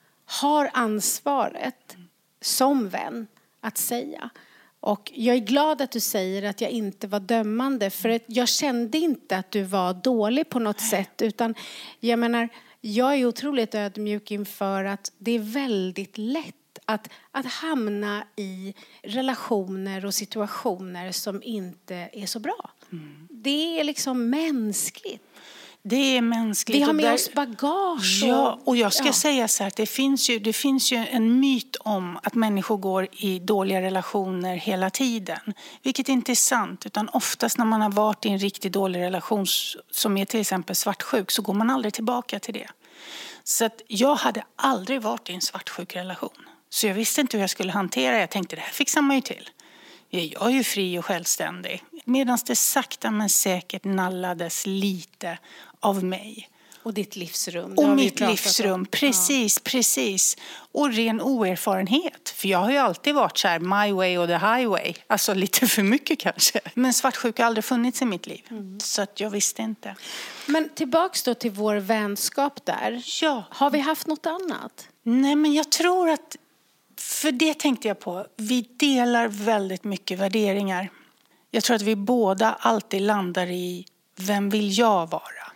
har ansvaret som vän att säga. Och jag är glad att du säger att jag inte var dömande. För att jag kände inte att du var dålig på något sätt. Utan jag menar, jag är otroligt ödmjuk inför att det är väldigt lätt att, att hamna i relationer och situationer som inte är så bra. Mm. Det är liksom mänskligt. Det är mänskligt. Vi har med där, oss bagage. Och, ja, och jag ska ja. säga så här att det finns, ju, det finns ju en myt om att människor går i dåliga relationer hela tiden. Vilket inte är sant, utan oftast när man har varit i en riktigt dålig relation som är till exempel svartsjuk, så går man aldrig tillbaka till det. Så att jag hade aldrig varit i en svartsjuk relation. Så jag visste inte hur jag skulle hantera det. Jag tänkte, det här fixar man ju till. Jag är ju fri och självständig. Medan det sakta men säkert nallades lite av mig. Och ditt livsrum. Och mitt livsrum, precis, ja. precis. Och ren oerfarenhet. För jag har ju alltid varit så här, my way or the highway. Alltså lite för mycket kanske. Men svartsjuka har aldrig funnits i mitt liv. Mm. Så att jag visste inte. Men tillbaks då till vår vänskap där. Ja. Har vi haft något annat? Nej, men jag tror att, för det tänkte jag på, vi delar väldigt mycket värderingar. Jag tror att vi båda alltid landar i, vem vill jag vara?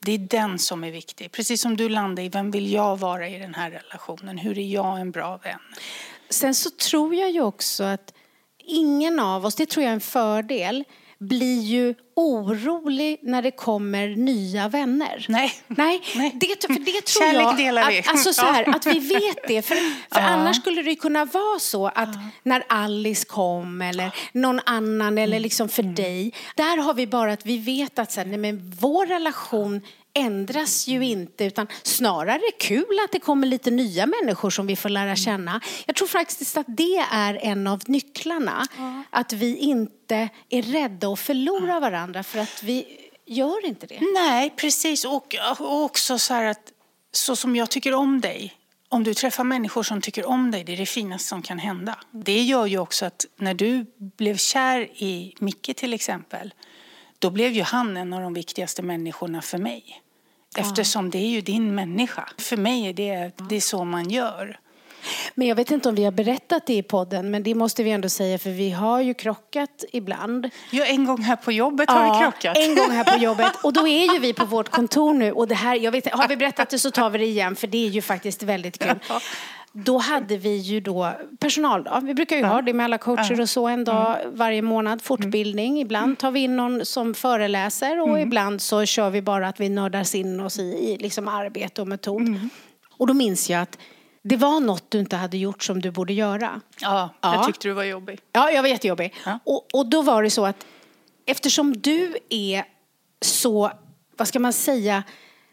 Det är den som är viktig. Precis som du landar i, vem vill jag vara i den här relationen? Hur är jag en bra vän? Sen så tror jag ju också att ingen av oss, det tror jag är en fördel, blir ju orolig när det kommer nya vänner. Nej. Nej, Nej. Det, för det tror Kärlek jag delar vi. Att, alltså så här, att vi vet det. För, för Ja. annars skulle det kunna vara så att ja. när Alice kom eller någon annan eller liksom för mm. dig. Där har vi bara att vi vet att så här, nej, men vår relation ändras ju inte, utan snarare kul att det kommer lite nya människor som vi får lära känna. Jag tror faktiskt att det är en av nycklarna. Ja. Att vi inte är rädda att förlora varandra för att vi gör inte det. Nej, precis. Och, och också så här att så som jag tycker om dig. Om du träffar människor som tycker om dig, det är det finaste som kan hända. Det gör ju också att när du blev kär i Micke till exempel, då blev ju han en av de viktigaste människorna för mig. Eftersom det är ju din människa. För mig är det, det är så man gör. Men jag vet inte om vi har berättat det i podden, men det måste vi ändå säga, för vi har ju krockat ibland. Ja, en gång här på jobbet har ja, vi krockat. en gång här på jobbet. Och då är ju vi på vårt kontor nu. Och det här, jag vet, har vi berättat det så tar vi det igen, för det är ju faktiskt väldigt kul. Då hade vi ju då personaldag. Vi brukar ju ja. ha det med alla coacher och så en dag mm. varje månad. Fortbildning. Mm. Ibland tar vi in någon som föreläser och mm. ibland så kör vi bara att vi nördar in oss i, i liksom arbete och metod. Mm. Och då minns jag att det var något du inte hade gjort som du borde göra. Ja, ja. jag tyckte du var jobbig. Ja, jag var jättejobbig. Ja. Och, och då var det så att eftersom du är så, vad ska man säga,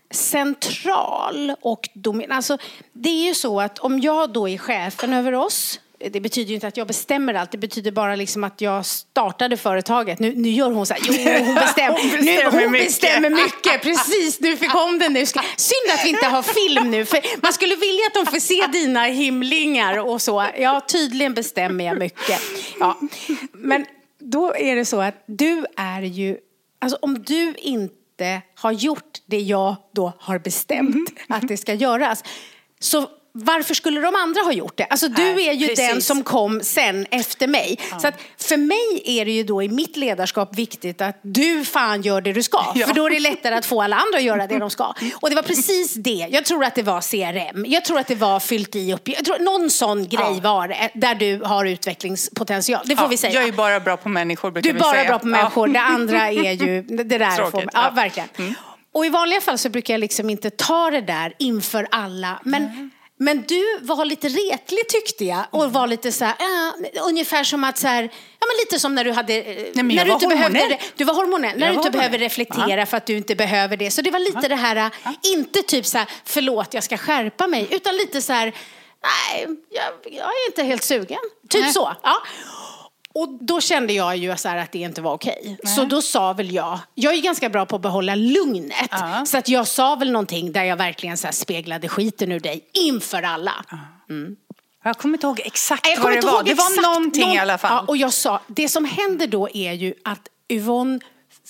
central och dominerande. Alltså, det är ju så att om jag då är chefen över oss, det betyder ju inte att jag bestämmer allt. Det betyder bara liksom att jag startade företaget. Nu, nu gör hon så här. Jo, hon bestämmer, hon bestämmer, nu, hon mycket. bestämmer mycket. Precis, nu fick hon den nu. Synd att vi inte har film nu. För man skulle vilja att de får se dina himlingar och så. Ja, tydligen bestämmer jag mycket. Ja. Men då är det så att du är ju... Alltså om du inte har gjort det jag då har bestämt mm. att det ska göras, så varför skulle de andra ha gjort det? Alltså du är ju Precis. den som kom sen efter mig. Ja. Så att för mig är det ju då i mitt ledarskap viktigt att du fan gör det du ska. Ja. För då är det lättare att få alla andra att göra det de ska. Och det var precis det. Jag tror att det var C R M. Jag tror att det var fyllt i upp. Jag tror någon sån grej ja. var det, där du har utvecklingspotential. Det får ja. vi säga. Jag är bara bra på människor, brukar Du är vi bara säga. bra på människor. Ja. Det andra är ju det där. Tråkigt, får, ja, ja. verkligen. Mm. Och i vanliga fall så brukar jag liksom inte ta det där inför alla. Men mm. Men du var lite retlig tyckte jag. Och var lite så här, äh, ungefär som att så här, ja men lite som när du hade, Nej, när du var inte behövde, du var hormonell, när jag du inte hormonell. behöver reflektera Aha. för att du inte behöver det. Så det var lite Aha. det här, Aha. inte typ så här, förlåt jag ska skärpa mig, utan lite så här, nej, jag, jag är inte helt sugen. Typ nej. så, ja. Och då kände jag ju så här att det inte var okej. Nej. Så då sa väl jag, jag är ganska bra på att behålla lugnet. Uh-huh. Så att jag sa väl någonting där jag verkligen så här speglade skiten ur dig inför alla. Mm. Jag kommer inte ihåg exakt jag vad det var. Det var någonting någon, i alla fall. Ja, och jag sa, det som händer då är ju att Yvonne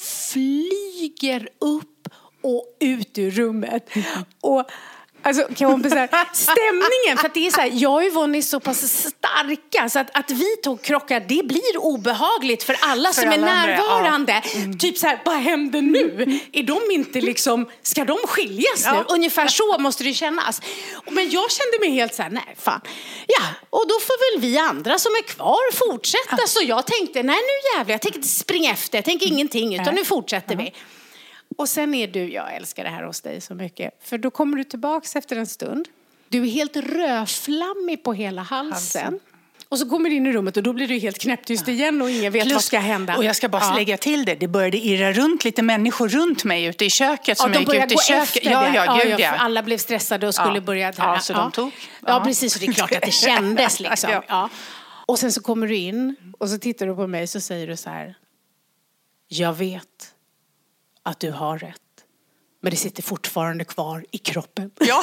flyger upp och ut ur rummet. Och... Alltså kompisar, stämningen, för att det är så här, jag och Yvonne är så pass starka så att, att vi tog krockar, det blir obehagligt för alla för som alla är närvarande. Andra, ja. mm. Typ så här, vad händer nu? Mm. Är de inte liksom, ska de skiljas ja. nu? Ungefär så måste det kännas. Men jag kände mig helt så här, nej fan. Ja, och då får väl vi andra som är kvar fortsätta. Ja. Så jag tänkte, nej nu jävlar, jag tänker inte springa efter, jag tänker ingenting, utan nu fortsätter ja. vi. Och sen är du, jag älskar det här hos dig så mycket. För då kommer du tillbaks efter en stund. Du är helt rödflammig på hela halsen. halsen. Och så kommer du in i rummet och då blir du helt knäpptyst ja. igen och ingen vet Plus, vad ska hända. Och jag ska bara ja. lägga till det. Det började irra runt lite människor runt mig ute i köket. Som ja, de började gick ut i gå köket. efter ja, det. ja, ja, gud, ja, ja. Alla blev stressade och skulle ja. börja... Ja, så de tog. Ja. ja, precis. Och det är klart att det kändes liksom. ja. Ja. Och sen så kommer du in och så tittar du på mig så säger du så här. Jag vet att du har rätt. Men det sitter fortfarande kvar i kroppen. Ja.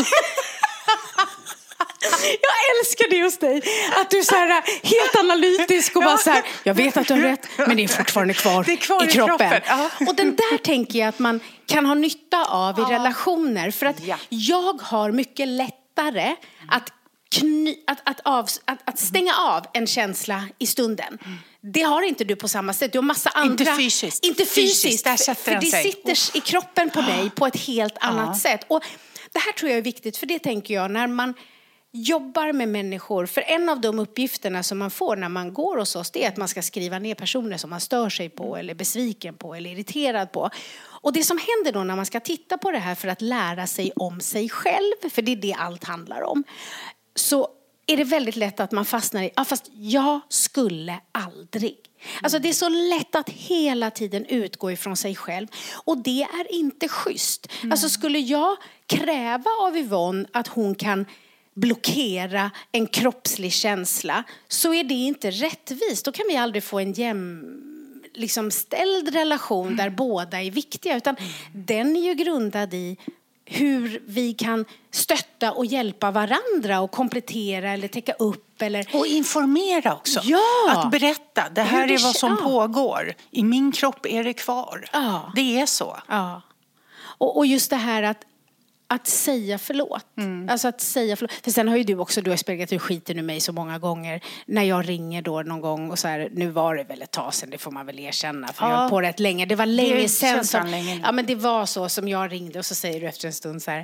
Jag älskar det hos dig. Att du är så här helt analytisk och bara så här, jag vet att du har rätt, men det är fortfarande kvar, det är kvar i, i kroppen. kroppen. Ja. Och den där tänker jag att man kan ha nytta av i ja. relationer. För att ja. jag har mycket lättare att kny, att, att, av, att, att stänga av en känsla i stunden. Mm. Det har inte du på samma sätt. Du har massa andra... Inte fysiskt. Inte fysiskt. fysiskt där för, för det sig. sitter Uff. i kroppen på dig på ett helt annat ja. sätt. Och det här tror jag är viktigt, för det tänker jag när man jobbar med människor. För en av de uppgifterna som man får när man går hos oss, det är att man ska skriva ner personer som man stör sig på eller besviken på eller irriterad på. Och det som händer då när man ska titta på det här för att lära sig om sig själv, för det är det allt handlar om, så är det väldigt lätt att man fastnar i, ja fast jag skulle aldrig. Alltså det är så lätt att hela tiden utgå ifrån sig själv. Och det är inte schysst. Mm. Alltså skulle jag kräva av Yvonne att hon kan blockera en kroppslig känsla, så är det inte rättvist. Då kan vi aldrig få en jäm, liksom ställd relation där mm. båda är viktiga. Utan mm. den är ju grundad i hur vi kan stötta och hjälpa varandra och komplettera eller täcka upp. Eller... Och informera också. Ja. Att berätta, det här det är vad som ja. pågår. I min kropp är det kvar. Ja. Det är så. Ja. Och, och just det här att Att säga förlåt. Mm. Alltså att säga förlåt. För sen har ju du också, du har spelat ut skiten ur mig så många gånger. När jag ringer då någon gång och så här, nu var det väl ett tag sedan, det får man väl erkänna. För ja. jag har på rätt länge. Det var länge det sedan som, länge. Ja men det var så som jag ringde och så säger du efter en stund så här: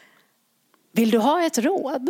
vill du ha ett råd?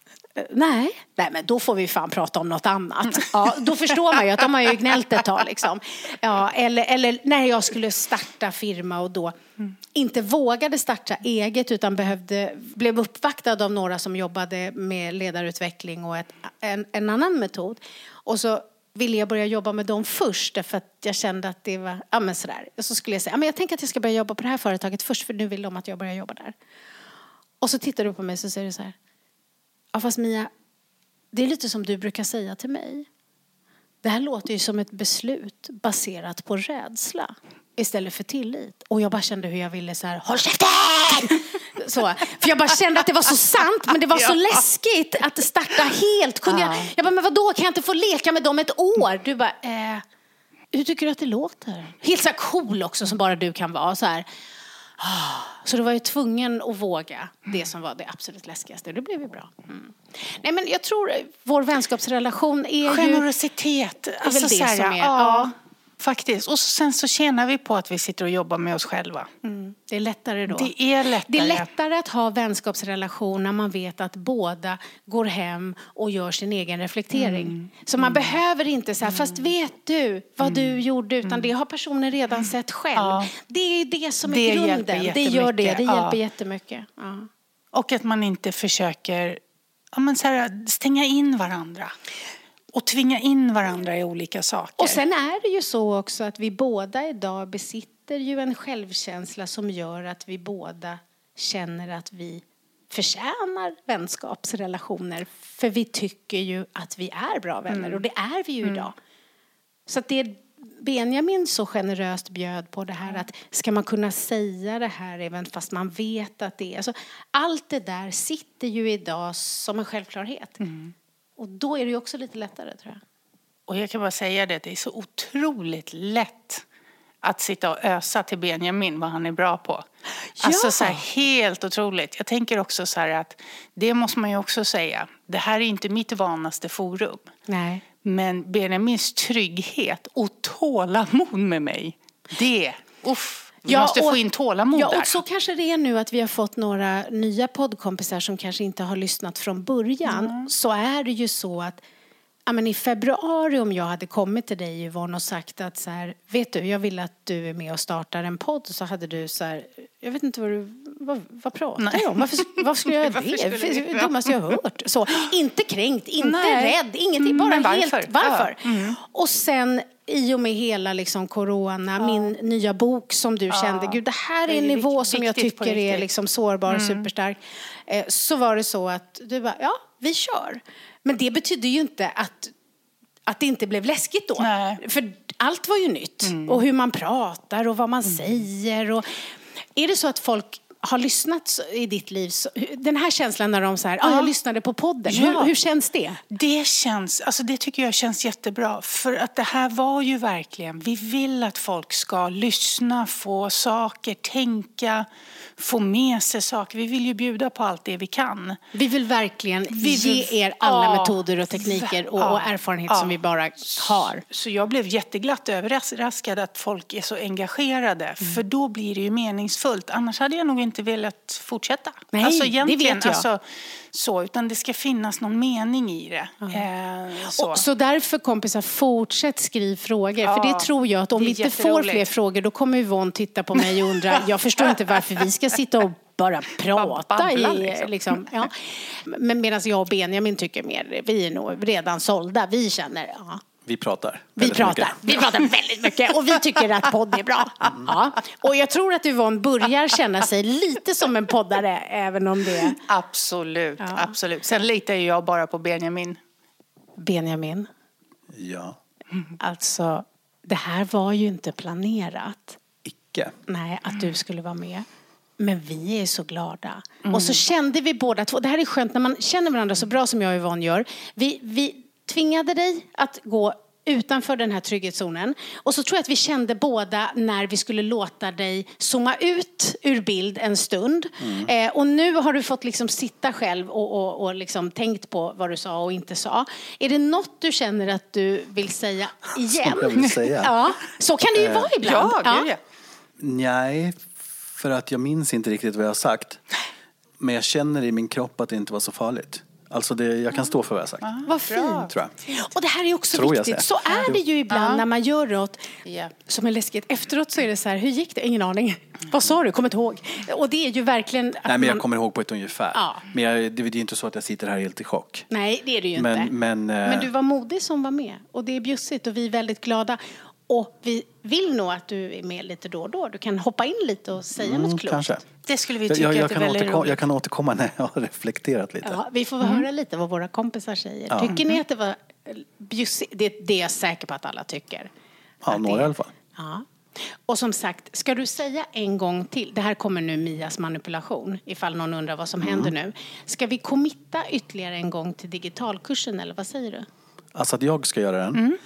Nej. Nej, men då får vi fan prata om något annat. Ja, då förstår man ju att de har ju gnällt ett tag liksom. Ja, eller, eller när jag skulle starta firma och då mm. inte vågade starta eget utan behövde, blev uppvaktad av några som jobbade med ledarutveckling och ett, en, en annan metod. Och så ville jag börja jobba med dem först för att jag kände att det var, ja men sådär. Och så skulle jag säga, ja men jag tänker att jag ska börja jobba på det här företaget först för nu vill de att jag börjar jobba där. Och så tittar du på mig och så säger du så här: ja fast Mia, det är lite som du brukar säga till mig. Det här låter ju som ett beslut baserat på rädsla istället för tillit. Och jag bara kände hur jag ville så här: håll käften! Så, för jag bara kände att det var så sant, men det var så ja. läskigt att starta helt. Kunde ja. jag, jag bara, men vadå, kan jag inte få leka med dem ett år? Du bara, eh, hur tycker du att det låter? Helt så här cool också som bara du kan vara så här. Så då var jag tvungen att våga det som var det absolut läskigaste. Det blev ju bra. Mm. Nej, men jag tror vår vänskapsrelation är generositet. ju... Alltså, det så här, som är, ja, ja. faktiskt. Och sen så tjänar vi på att vi sitter och jobbar med oss själva. Mm. Det är lättare då. Det är lättare. Det är lättare att ha vänskapsrelation när man vet att båda går hem och gör sin egen reflektering. Mm. Så man mm. behöver inte så här, fast vet du vad mm. du gjorde, utan mm. det har personen redan sett själv. Ja. Det är det som är det grunden. Det gör det. Det hjälper ja. jättemycket. Ja. Och att man inte försöker ja, men så här, stänga in varandra. Och tvinga in varandra i olika saker. Och sen är det ju så också att vi båda idag besitter ju en självkänsla som gör att vi båda känner att vi förtjänar vänskapsrelationer. För vi tycker ju att vi är bra vänner. Mm. Och det är vi ju mm. idag. Så att det är Benjamin så generöst bjöd på det här. Att ska man kunna säga det här även fast man vet att det är. Alltså, allt det där sitter ju idag som en självklarhet. Mm. Och då är det ju också lite lättare, tror jag. Och jag kan bara säga det, det är så otroligt lätt att sitta och ösa till Benjamin vad han är bra på. Ja. Alltså så här, helt otroligt. Jag tänker också så här att det måste man ju också säga. Det här är inte mitt vanaste forum. Nej. Men Benjamins trygghet och tålamod med mig, det, uff. Vi ja, måste och, få in tålamod ja, där. Och så kanske det är nu att vi har fått några nya poddkompisar som kanske inte har lyssnat från början. Mm. Så är det ju så att ja, men i februari om jag hade kommit till dig, Yvonne, och sagt att så här, vet du, jag vill att du är med och startar en podd, så hade du så här, jag vet inte vad du, vad, vad pratar du om? Varför, varför skulle jag göra det? Det är dummaste jag har hört. Så, inte kränkt, inte Nej. rädd, ingenting, bara varför? helt, varför? Ja. Mm. Och sen i och med hela liksom corona, ja. min nya bok som du ja. kände, gud det här är en nivå som jag tycker är liksom sårbar och mm. superstark. Eh, så var det så att du bara, ja, vi kör. Men det betyder ju inte att, att det inte blev läskigt då. Nej. För allt var ju nytt. Mm. Och hur man pratar och vad man mm. säger. Och är det så att folk har lyssnat i ditt liv, så, den här känslan när de så här, ah, jag lyssnade på podden, Ja. hur, hur känns det? Det känns, alltså det tycker jag känns jättebra. För att det här var ju verkligen, vi vill att folk ska lyssna, få saker, tänka, få med sig saker. Vi vill ju bjuda på allt det vi kan. Vi vill verkligen Vi ge vill- er alla Ja, metoder och tekniker och, ja, och erfarenhet ja. som vi bara har. Så jag blev jätteglatt överraskad att folk är så engagerade. Mm. För då blir det ju meningsfullt. Annars hade jag nog inte velat fortsätta. Nej, alltså det egentligen, vet jag. Alltså, så, utan det ska finnas någon mening i det. Eh, så. Och, så därför kompisar, fortsätt skriv frågor. Ja, för det tror jag att om det vi är inte får jätteroligt. fler frågor, då kommer Yvonne titta på mig och undra, jag förstår inte varför vi ska sitta och bara prata Babbla, i, liksom. liksom, ja. Men medan jag och Benjamin tycker mer, vi är nog redan sålda, vi känner, ja. Vi pratar. Vi väldigt pratar, mycket. vi pratar väldigt mycket och vi tycker att podd är bra. Ja. Och jag tror att Yvonne börjar känna sig lite som en poddare, även om det är Absolut, Ja. absolut. Sen litar ju jag bara på Benjamin. Benjamin. Ja, Alltså, det här var ju inte planerat. icke. Nej, att du skulle vara med. Men vi är så glada. Och så kände vi båda två. Det här är skönt när man känner varandra så bra som jag och Yvonne gör. Vi, vi tvingade dig att gå utanför den här trygghetszonen. Och så tror jag att vi kände båda när vi skulle låta dig zooma ut ur bild en stund. Eh, och nu har du fått liksom sitta själv och, och, och liksom tänkt på vad du sa och inte sa. Är det något du känner att du vill säga igen? Som jag vill säga? Ja, så kan det ju vara ibland. Ja, gud ja. Nej, för att jag minns inte riktigt vad jag har sagt. Men jag känner i min kropp att det inte var så farligt. Alltså det, jag kan stå för vad jag har sagt. Vad fint. Tror jag. Och det här är också Tror jag viktigt. Så säger. är det ju ibland när man gör något Ja. som är läskigt. Efteråt så är det så här, hur gick det? Ingen aning. Vad sa du? Kommer inte ihåg. Och det är ju verkligen... Att Nej, men jag man... kommer ihåg på ett ungefär. Ja. Men jag, det är ju inte så att jag sitter här helt i chock. Nej, det är det ju Men, inte. men, eh, Men du var modig som var med. Och det är bjussigt och vi är väldigt glada. Och vi vill nog att du är med lite då och då. Du kan hoppa in lite och säga mm, något klokt. kanske. Det skulle vi Jag, tycka jag, jag, att det är kan väldigt återkomma, roligt. jag kan återkomma när jag har reflekterat lite. Ja, vi får väl höra lite vad våra kompisar säger. Ja. Tycker ni att det var bjussigt? Det, det är jag säker på att alla tycker. Ja, Att några det- i alla fall. Ja. Och som sagt, ska du säga en gång till, det här kommer nu Mias manipulation, ifall någon undrar vad som händer nu. Ska vi committa ytterligare en gång till digitalkursen eller vad säger du? Alltså att jag ska göra den?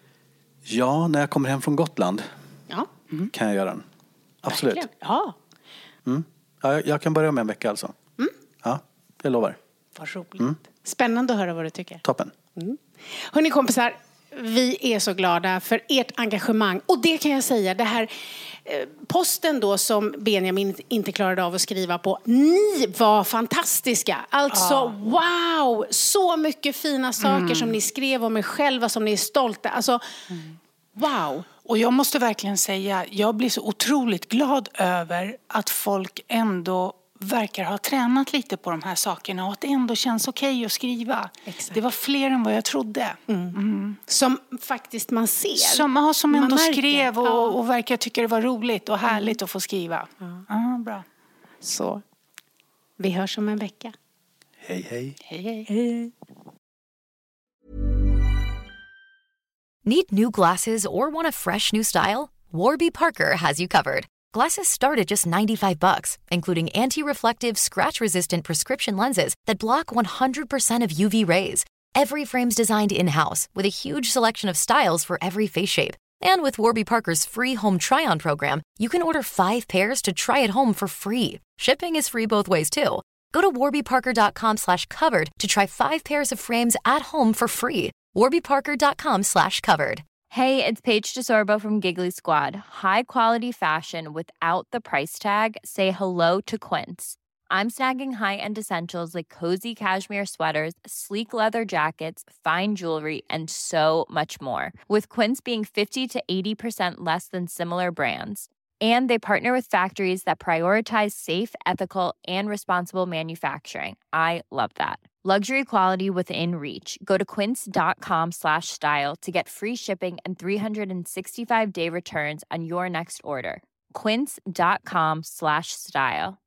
Ja, när jag kommer hem från Gotland Ja, kan jag göra den. Absolut. verkligen. Ja, Ja, jag, jag kan börja med en vecka alltså. Ja, jag lovar. vad roligt. Spännande att höra vad du tycker. Toppen. Hörrni kompisar, vi är så glada för ert engagemang. Och det kan jag säga, det här eh, posten då som Benjamin inte klarade av att skriva på. Ni var fantastiska. Alltså wow, så mycket fina saker som ni skrev om er själva som ni är stolta. Alltså wow. Och jag måste verkligen säga, jag blir så otroligt glad över att folk ändå verkar ha tränat lite på de här sakerna och att det ändå känns okej att skriva. Exakt. Det var fler än vad jag trodde. Som faktiskt man ser. Som, ja, som Man ändå märker. skrev och, Ja. och verkar tycka det var roligt och härligt att få skriva. Ja, bra. Så vi hörs om en vecka. Hej, hej. Hej, hej. Need new glasses or want a fresh new style? Warby Parker has you covered. Glasses start at just ninety-five bucks, including anti-reflective, scratch-resistant prescription lenses that block one hundred percent of U V rays. Every frame's designed in-house with a huge selection of styles for every face shape. And with Warby Parker's free home try-on program, you can order five pairs to try at home for free. Shipping is free both ways, too. Go to warbyparker.com slash covered to try five pairs of frames at home for free. warbyparker.com slash covered. Hey, it's Paige DeSorbo from Giggly Squad. High quality fashion without the price tag. Say hello to Quince. I'm snagging high-end essentials like cozy cashmere sweaters, sleek leather jackets, fine jewelry, and so much more. With Quince being fifty to eighty percent less than similar brands. And they partner with factories that prioritize safe, ethical, and responsible manufacturing. I love that. Luxury quality within reach. Go to quince.com slash style to get free shipping and three sixty-five day returns on your next order. Quince.com slash style.